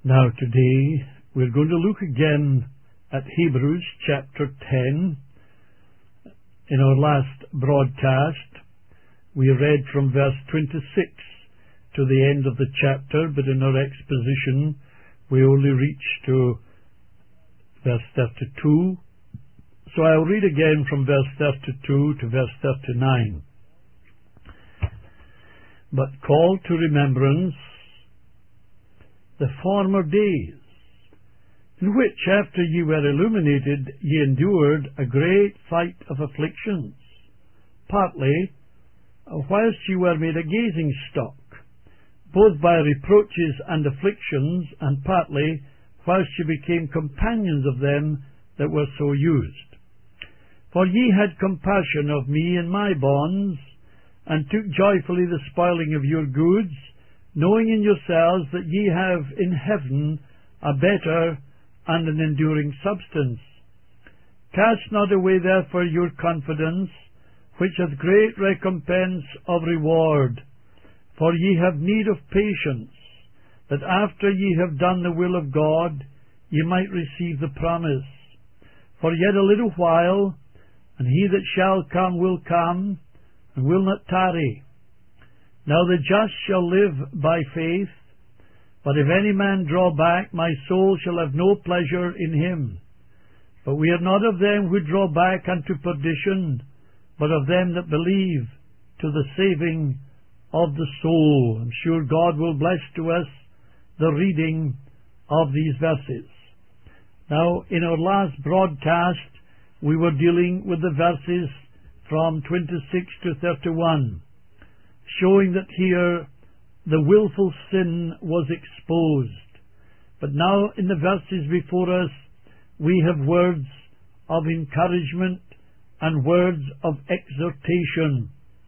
Now today we're going to look again at Hebrews chapter 10. In our last broadcast we read from verse 26 to the end of the chapter, but in our exposition we only reached to verse 32. So I'll read again from verse 32 to verse 39. But call to remembrance the former days, in which after ye were illuminated, ye endured a great fight of afflictions, partly whilst ye were made a gazing stock, both by reproaches and afflictions, and partly whilst ye became companions of them that were so used. For ye had compassion of me in my bonds, and took joyfully the spoiling of your goods, knowing in yourselves that ye have in heaven a better and an enduring substance. Cast not away therefore your confidence, which hath great recompense of reward. For ye have need of patience, that after ye have done the will of God, ye might receive the promise. For yet a little while, and he that shall come will come, and will not tarry. Now the just shall live by faith, but if any man draw back, my soul shall have no pleasure in him. But we are not of them who draw back unto perdition, but of them that believe to the saving of the soul. I'm sure God will bless to us the reading of these verses. Now, in our last broadcast, we were dealing with the verses from 26 to 31, showing that here the willful sin was exposed. But now in the verses before us we have words of encouragement and words of exhortation.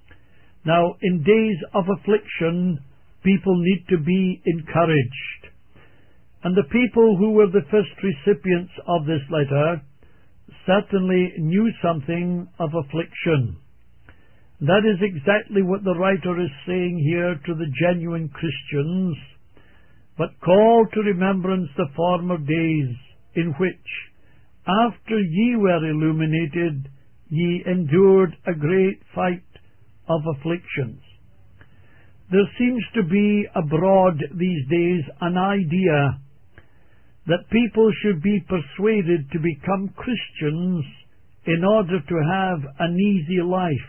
Now in days of affliction people need to be encouraged. And the people who were the first recipients of this letter certainly knew something of affliction. That is exactly what the writer is saying here to the genuine Christians. But call to remembrance the former days, in which, after ye were illuminated, ye endured a great fight of afflictions. There seems to be abroad these days an idea that people should be persuaded to become Christians in order to have an easy life.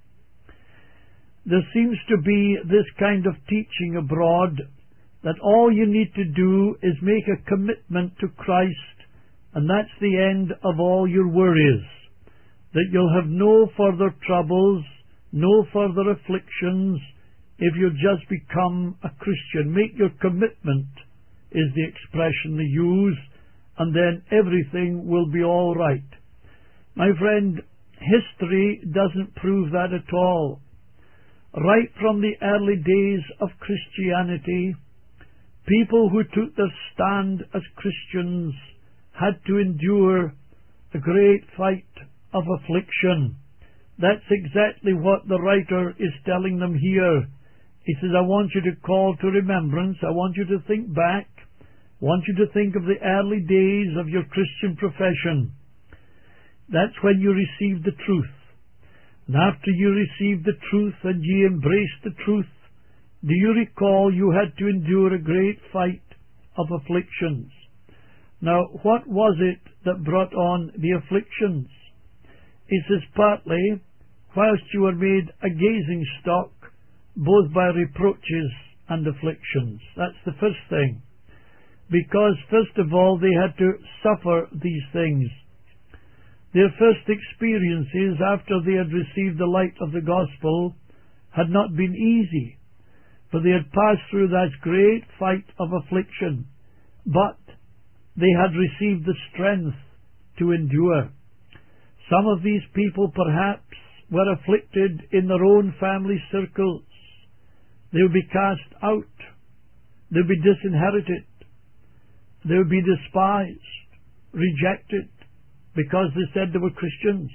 There seems to be this kind of teaching abroad that all you need to do is make a commitment to Christ, and that's the end of all your worries, that you'll have no further troubles, no further afflictions if you just become a Christian. Make your commitment, is the expression they use, and then everything will be all right. My friend, history doesn't prove that at all. Right from the early days of Christianity, people who took their stand as Christians had to endure a great fight of affliction. That's exactly what the writer is telling them here. He says, I want you to call to remembrance, I want you to think back, I want you to think of the early days of your Christian profession. That's when you received the truth. And after you received the truth and ye embraced the truth, do you recall you had to endure a great fight of afflictions? Now, what was it that brought on the afflictions? It says, partly, whilst you were made a gazing stock, both by reproaches and afflictions. That's the first thing. Because, first of all, they had to suffer these things. Their first experiences after they had received the light of the gospel had not been easy, for they had passed through that great fight of affliction, but they had received the strength to endure. Some of these people perhaps were afflicted in their own family circles. They would be cast out. They would be disinherited. They would be despised, rejected, because they said they were Christians.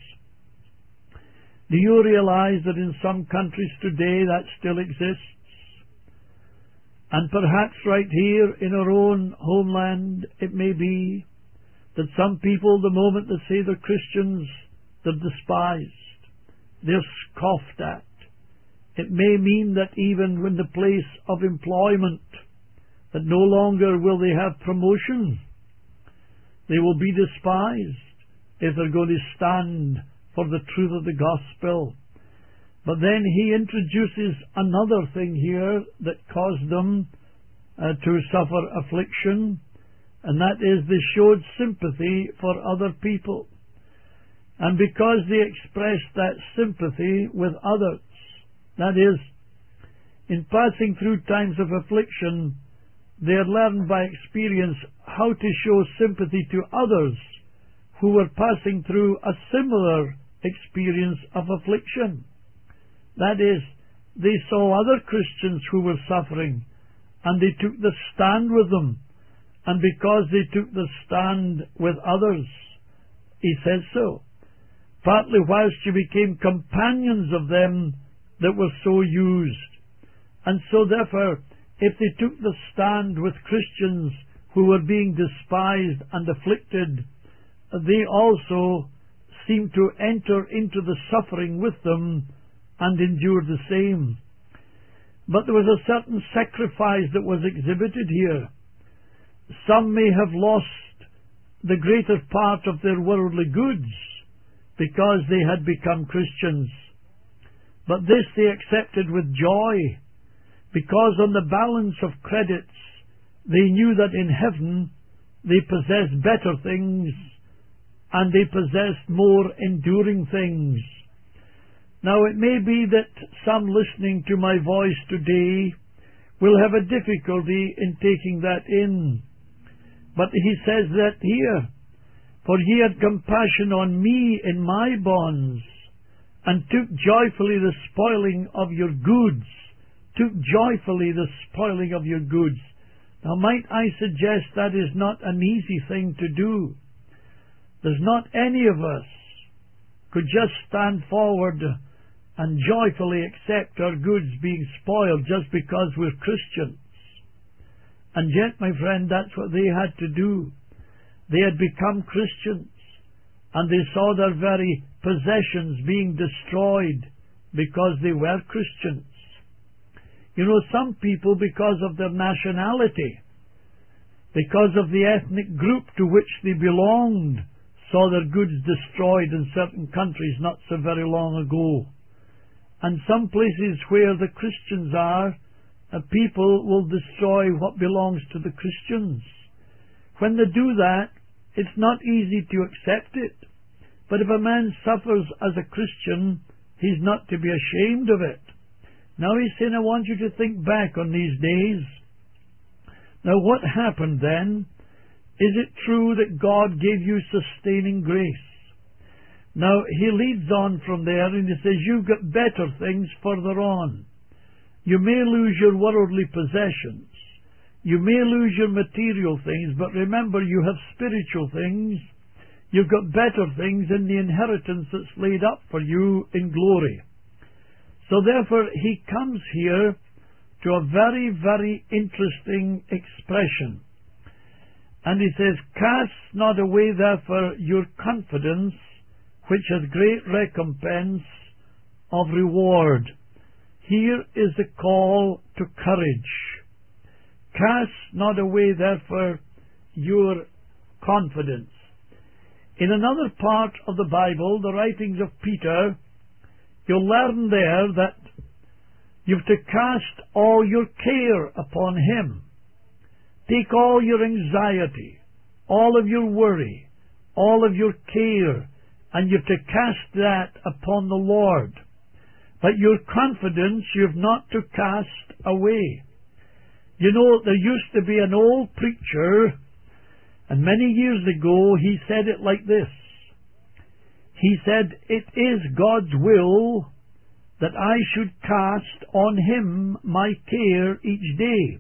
Do you realize that in some countries today that still exists? And perhaps right here in our own homeland, it may be that some people, the moment they say they're Christians, they're despised, they're scoffed at. It may mean that even in the place of employment, that no longer will they have promotion. They will be despised if they're going to stand for the truth of the gospel. But then he introduces another thing here that caused them to suffer affliction, and that is they showed sympathy for other people. And because they expressed that sympathy with others, that is, in passing through times of affliction, they had learned by experience how to show sympathy to others who were passing through a similar experience of affliction. That is, they saw other Christians who were suffering, and they took the stand with them. And because they took the stand with others, he says so, partly whilst you became companions of them that were so used. And so therefore, if they took the stand with Christians who were being despised and afflicted, they also seemed to enter into the suffering with them and endure the same. But there was a certain sacrifice that was exhibited here. Some may have lost the greater part of their worldly goods because they had become Christians. But this they accepted with joy, because on the balance of credits they knew that in heaven they possessed better things, and they possessed more enduring things. Now it may be that some listening to my voice today will have a difficulty in taking that in. But he says that here, for ye had compassion on me in my bonds, and took joyfully the spoiling of your goods. Took joyfully the spoiling of your goods. Now might I suggest that is not an easy thing to do. There's not any of us could just stand forward and joyfully accept our goods being spoiled just because we're Christians. And yet, my friend, that's what they had to do. They had become Christians, and they saw their very possessions being destroyed because they were Christians. You know, some people, because of their nationality, because of the ethnic group to which they belonged, saw their goods destroyed in certain countries not so very long ago. And some places where the Christians are, people will destroy what belongs to the Christians. When they do that, it's not easy to accept it. But if a man suffers as a Christian, he's not to be ashamed of it. Now he's saying, I want you to think back on these days. Now what happened then? Is it true that God gave you sustaining grace? Now he leads on from there and he says, you've got better things further on. You may lose your worldly possessions. You may lose your material things, but remember you have spiritual things. You've got better things in the inheritance that's laid up for you in glory. So therefore he comes here to a very, very interesting expression. And he says, cast not away therefore your confidence, which has great recompense of reward. Here is the call to courage. Cast not away therefore your confidence. In another part of the Bible, the writings of Peter, you'll learn there that you've to cast all your care upon him. Take all your anxiety, all of your worry, all of your care, and you've to cast that upon the Lord. But your confidence you've not to cast away. You know, there used to be an old preacher, and many years ago he said it like this. He said, it is God's will that I should cast on him my care each day.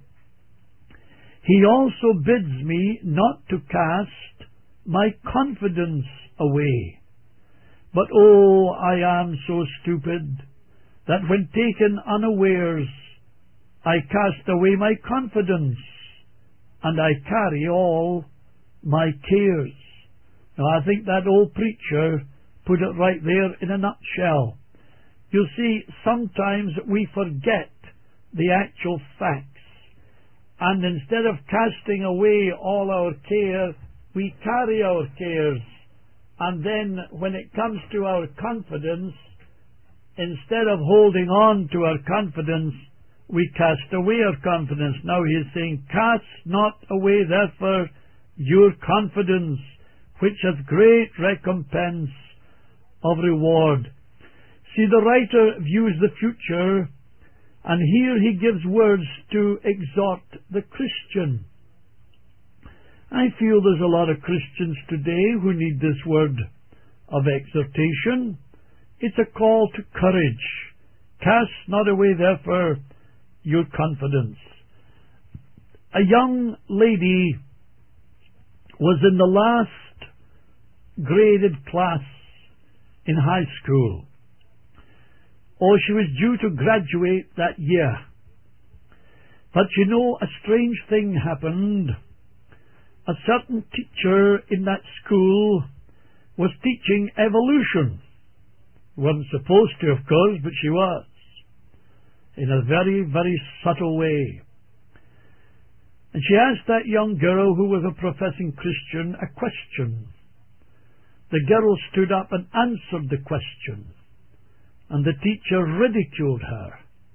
He also bids me not to cast my confidence away. But I am so stupid that when taken unawares, I cast away my confidence, and I carry all my cares. Now, I think that old preacher put it right there in a nutshell. You see, sometimes we forget the actual facts, and instead of casting away all our care, we carry our cares. And then when it comes to our confidence, instead of holding on to our confidence, we cast away our confidence. Now he is saying, cast not away therefore your confidence, which hath great recompense of reward. See, the writer views the future, and here he gives words to exhort the Christian. I feel there's a lot of Christians today who need this word of exhortation. It's a call to courage. Cast not away therefore your confidence. A young lady was in the last graded class in high school. Oh, she was due to graduate that year. But you know, a strange thing happened. A certain teacher in that school was teaching evolution. Wasn't supposed to, of course, but she was. In a very, very subtle way. And she asked that young girl, who was a professing Christian, a question. The girl stood up and answered the question, and the teacher ridiculed her.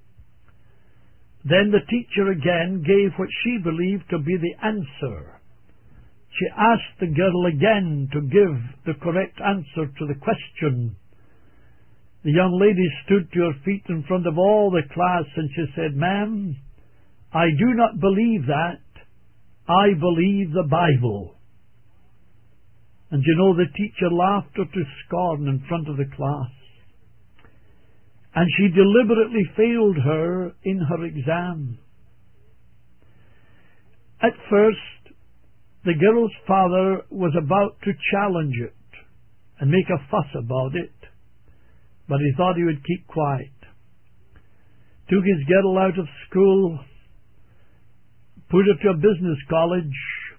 Then the teacher again gave what she believed to be the answer. She asked the girl again to give the correct answer to the question. The young lady stood to her feet in front of all the class, and she said, "Ma'am, I do not believe that. I believe the Bible." And you know, the teacher laughed her to scorn in front of the class. And she deliberately failed her in her exam. At first, the girl's father was about to challenge it and make a fuss about it, but he thought he would keep quiet. Took his girl out of school, put her to a business college.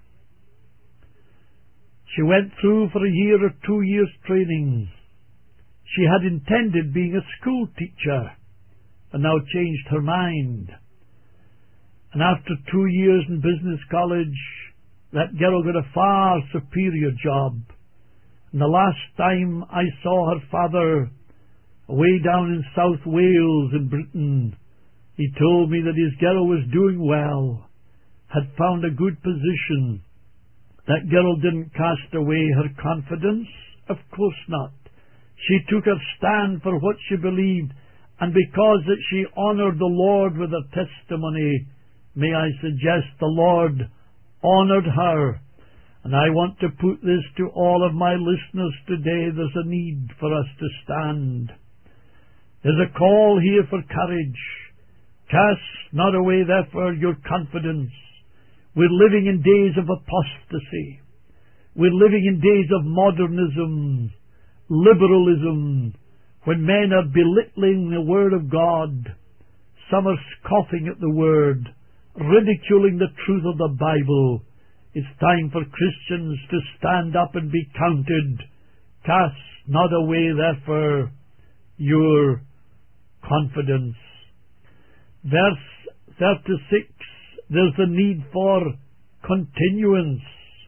She went through for a year or 2 years training. She had intended being a school teacher, and now changed her mind. And after 2 years in business college, that girl got a far superior job. And the last time I saw her father, way down in South Wales in Britain, he told me that his girl was doing well, had found a good position. That girl didn't cast away her confidence. Of course not. She took her stand for what she believed, and because that she honoured the Lord with her testimony, may I suggest the Lord honoured her. And I want to put this to all of my listeners today. There's a need for us to stand. There's a call here for courage. Cast not away therefore your confidence. We're living in days of apostasy. We're living in days of modernism, liberalism, when men are belittling the Word of God. Some are scoffing at the Word, ridiculing the truth of the Bible. It's time for Christians to stand up and be counted. Cast not away therefore your confidence. Verse 36, there's the need for continuance.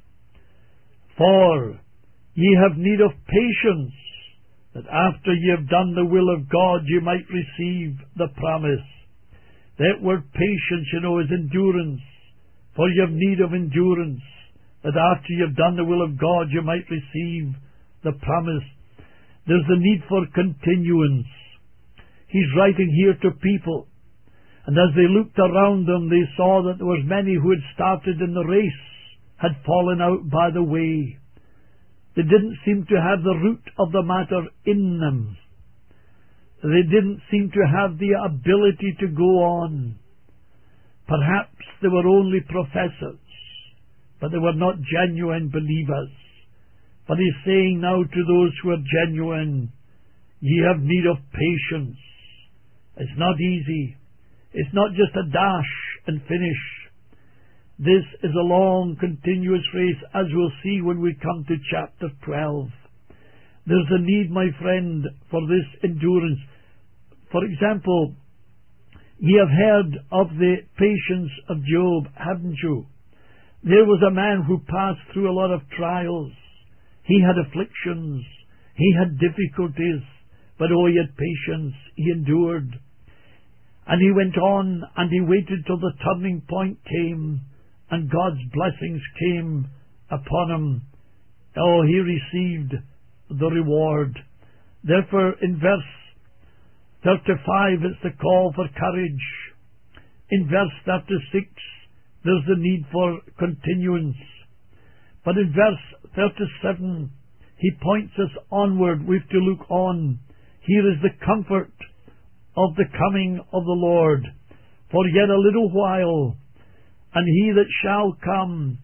For ye have need of patience, that after ye have done the will of God, ye might receive the promise. That word patience, you know, is endurance. For ye have need of endurance, that after ye have done the will of God, ye might receive the promise. There's the need for continuance. He's writing here to people, and as they looked around them, they saw that there was many who had started in the race, had fallen out by the way. They didn't seem to have the root of the matter in them. They didn't seem to have the ability to go on. Perhaps they were only professors, but they were not genuine believers. But he's saying now to those who are genuine, ye have need of patience. It's not easy. It's not just a dash and finish. This is a long, continuous race, as we'll see when we come to chapter 12. There's a need, my friend, for this endurance. For example, ye have heard of the patience of Job, haven't you? There was a man who passed through a lot of trials. He had afflictions. He had difficulties. But oh, he had patience. He endured. And he went on, and he waited till the turning point came, and God's blessings came upon him. Oh, he received the reward. Therefore, in verse 35, it's the call for courage. In verse 36, there's the need for continuance. But in verse 37, he points us onward. We've to look on. Here is the comfort of the coming of the Lord. For yet a little while, and he that shall come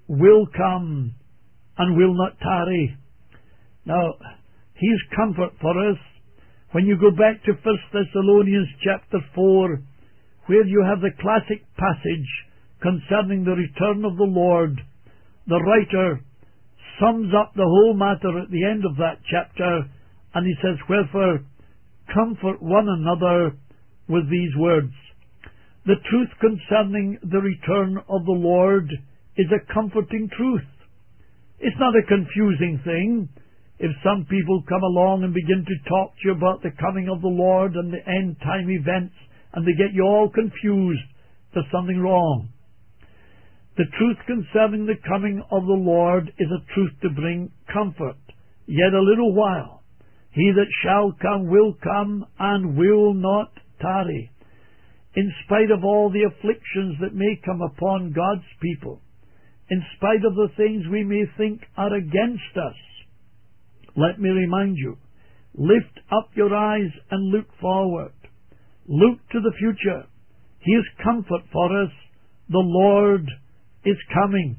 and will not tarry. Now, here's comfort for us. When you go back to 1 Thessalonians chapter 4, where you have the classic passage concerning the return of the Lord, the writer sums up the whole matter at the end of that chapter, and he says, wherefore, comfort one another with these words. The truth concerning the return of the Lord is a comforting truth. It's not a confusing thing. If some people come along and begin to talk to you about the coming of the Lord and the end time events, and they get you all confused, there's something wrong. The truth concerning the coming of the Lord is a truth to bring comfort. Yet a little while, he that shall come will come and will not tarry. In spite of all the afflictions that may come upon God's people, in spite of the things we may think are against us, let me remind you, lift up your eyes and look forward. Look to the future. Here's comfort for us. The Lord is coming.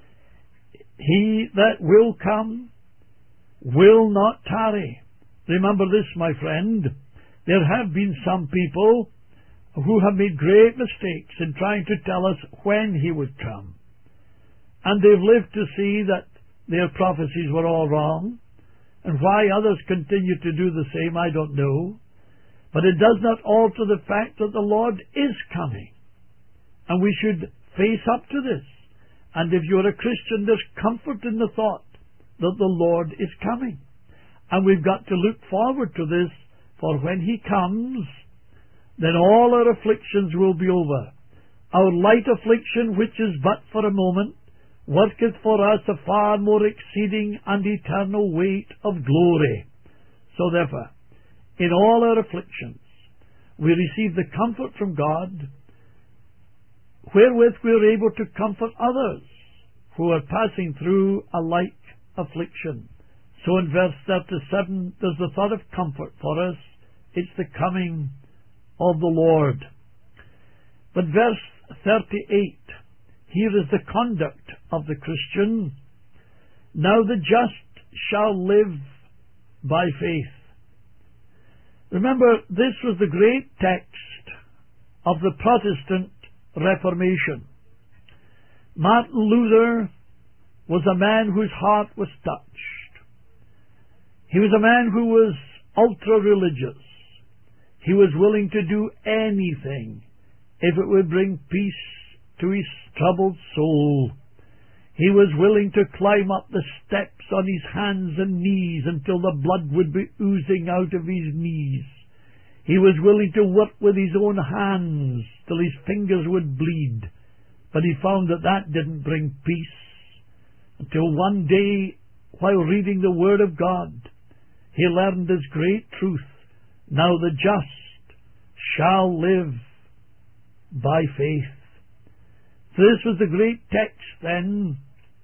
He that will come will not tarry. Remember this, my friend. There have been some people who have made great mistakes in trying to tell us when he would come. And they've lived to see that their prophecies were all wrong. And why others continue to do the same, I don't know. But it does not alter the fact that the Lord is coming. And we should face up to this. And if you're a Christian, there's comfort in the thought that the Lord is coming. And we've got to look forward to this, for when he comes, then all our afflictions will be over. Our light affliction, which is but for a moment, worketh for us a far more exceeding and eternal weight of glory. So therefore, in all our afflictions, we receive the comfort from God, wherewith we are able to comfort others who are passing through a like affliction. So in verse 37, there's the thought of comfort for us. It's the coming of the Lord. But verse 38, here is the conduct of the Christian. Now the just shall live by faith. Remember, this was the great text of the Protestant Reformation. Martin Luther was a man whose heart was touched. He was a man who was ultra-religious. He was willing to do anything if it would bring peace to his troubled soul. He was willing to climb up the steps on his hands and knees until the blood would be oozing out of his knees. He was willing to work with his own hands till his fingers would bleed. But he found that that didn't bring peace, until one day, while reading the Word of God, he learned this great truth. Now the just shall live by faith. So this was the great text, then,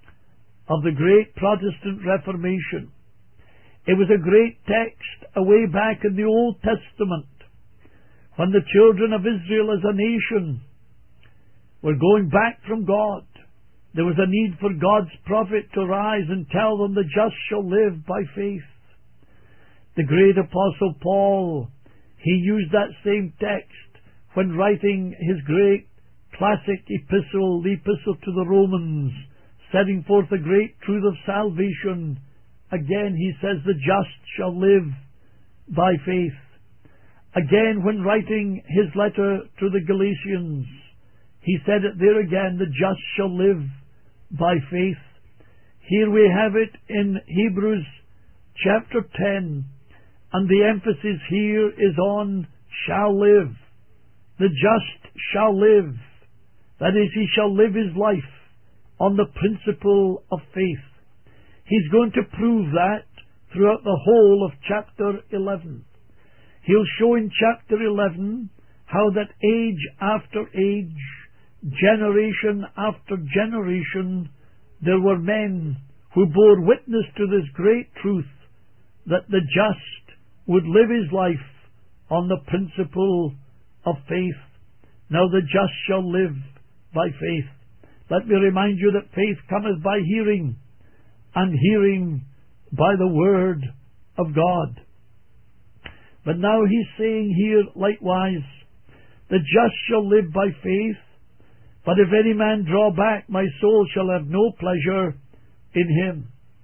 of the great Protestant Reformation. It was a great text away back in the Old Testament, when the children of Israel as a nation were going back from God. There was a need for God's prophet to rise and tell them the just shall live by faith. The great Apostle Paul, he used that same text when writing his great classic epistle, the Epistle to the Romans, setting forth the great truth of salvation, again he says the just shall live by faith. Again, when writing his letter to the Galatians, he said it there again, the just shall live by faith. Here we have it in Hebrews chapter 10, and the emphasis here is on shall live. The just shall live. That is, he shall live his life on the principle of faith. He's going to prove that throughout the whole of chapter 11. He'll show in chapter 11 how that age after age, generation after generation, there were men who bore witness to this great truth that the just would live his life on the principle of faith. Now the just shall live by faith. Let me remind you that faith cometh by hearing, and hearing by the word of God. But now he's saying here likewise, the just shall live by faith, but if any man draw back, my soul shall have no pleasure in him.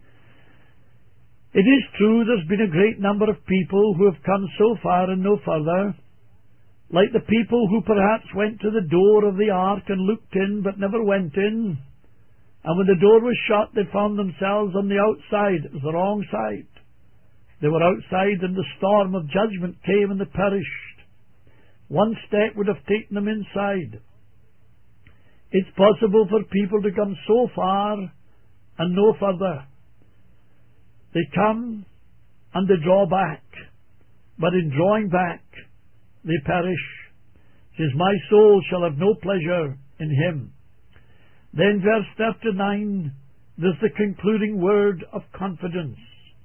It is true there's been a great number of people who have come so far and no further, like the people who perhaps went to the door of the ark and looked in but never went in, and when the door was shut they found themselves on the outside. It was the wrong side. They were outside and the storm of judgment came and they perished. One step would have taken them inside. It's possible for people to come so far and no further. They come and they draw back, but in drawing back they perish. It says, my soul shall have no pleasure in him. Then verse 39, there's the concluding word of confidence.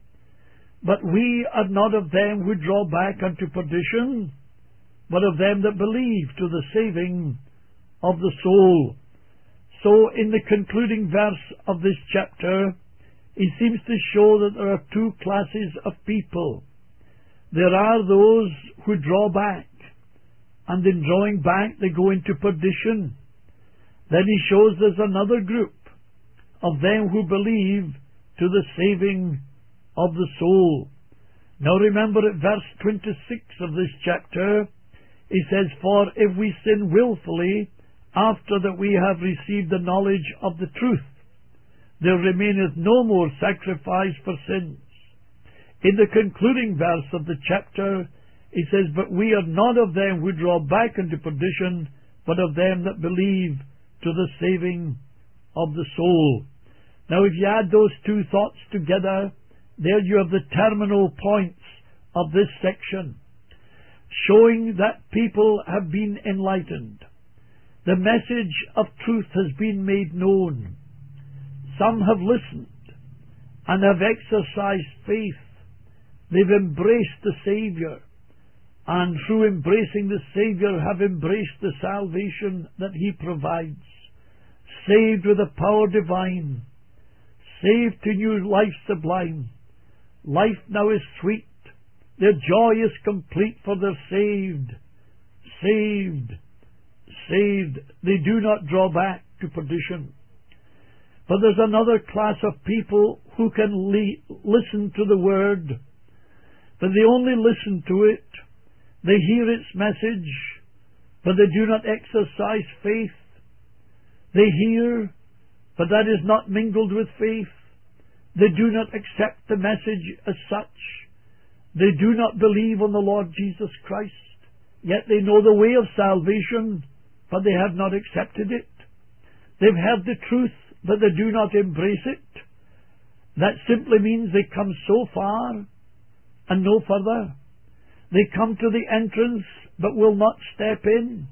But we are not of them who draw back unto perdition, but of them that believe to the saving of the soul. So in the concluding verse of this chapter, he seems to show that there are two classes of people. There are those who draw back, and in drawing back they go into perdition. Then he shows there's another group of them who believe to the saving of the soul. Now remember at verse 26 of this chapter, he says, for if we sin willfully, after that we have received the knowledge of the truth, there remaineth no more sacrifice for sins. In the concluding verse of the chapter, he says, but we are not of them who draw back into perdition, but of them that believe to the saving of the soul. Now if you add those two thoughts together, there you have the terminal points of this section, showing that people have been enlightened. The message of truth has been made known. Some have listened and have exercised faith. They've embraced the Saviour, and through embracing the Saviour have embraced the salvation that He provides. Saved with a power divine, saved to new life sublime. Life now is sweet, their joy is complete, for they're saved, saved, saved. They do not draw back to perdition. But there's another class of people who can listen to the Word, but they only listen to it. They hear its message, but they do not exercise faith. They hear, but that is not mingled with faith. They do not accept the message as such. They do not believe on the Lord Jesus Christ. Yet they know the way of salvation, but they have not accepted it. They've heard the truth, but they do not embrace it. That simply means they come so far and no further. They come to the entrance, but will not step in.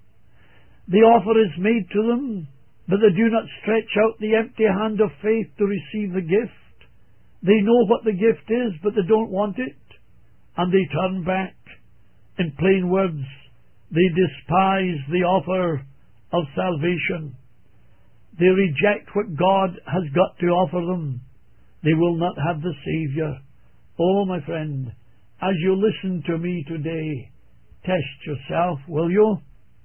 The offer is made to them, but they do not stretch out the empty hand of faith to receive the gift. They know what the gift is, but they don't want it, and they turn back. In plain words, they despise the offer of salvation. They reject what God has got to offer them. They will not have the Saviour. Oh, my friend, as you listen to me today, Test yourself, will you?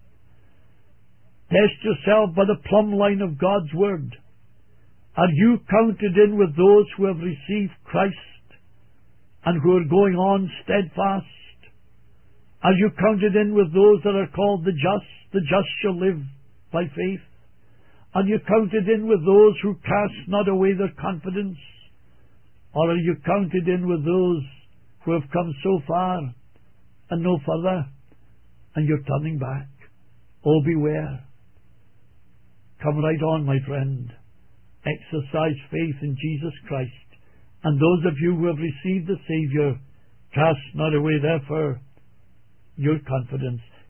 Test yourself by the plumb line of God's Word. Are you counted in with those who have received Christ and who are going on steadfast? Are you counted in with those that are called the just? The just shall live by faith. Are you counted in with those who cast not away their confidence? Or are you counted in with those who have come so far and no further, and you're turning back? Oh, beware. Come right on, my friend. Exercise faith in Jesus Christ. And those of you who have received the Saviour, cast not away therefore your confidence.